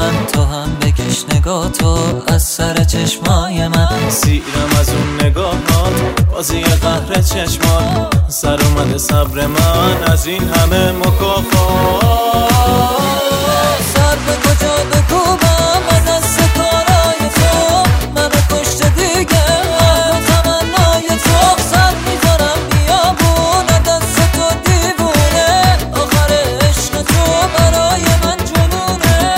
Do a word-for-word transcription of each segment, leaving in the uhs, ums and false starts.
بودن تو هم بکش نگاه تو از سر چشمای من. سیرم از اون نگاهات بازی قهر چشمات، سر اومده صبر من از این همه مکافات. سر به کجا بکوبم از دست کارای تو، منو کشت دیگه تمنای تو. سر میذارم بیابون دست تو دیوونه، آخر عشق تو برای من جنونه.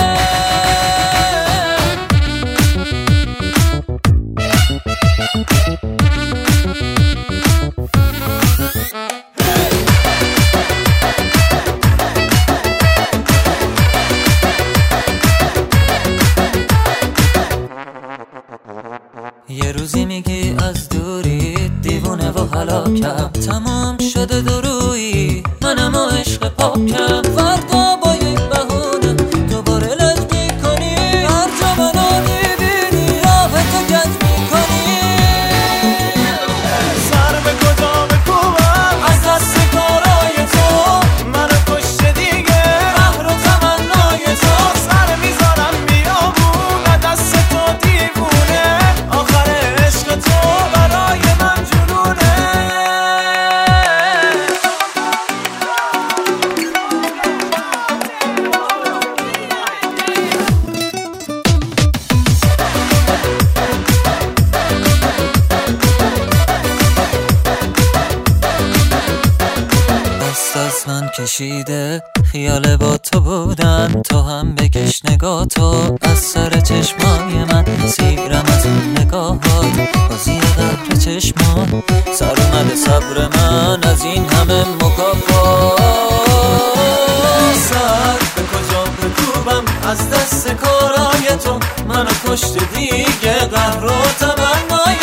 یه روزی میگی از دوری دیوونه و هلاکم، تمام شده درویی منم و عشق پاکم. فردا با یک بهونه دوباره لج میکنی، هر جا منو میبینی راه تو گز میکنی. سر به کجا بکوبم از دست کارای تو، منو کشته دیگه قهر و تمنای تو. سر میذارم بیابون دست تو دیوونه، آخر عشق تو برای من جنونه. دست از من کشیده خیال با تو بودن تو هم بکش نگاه تو از سر چشمای من. سیرم از اون نگاهات بازی قهر چشمات، سر اومده صبر من از این همه مکافات. سر به کجا بکوبم از دست کارای تو، منو کشته دیگه قهر و تمنای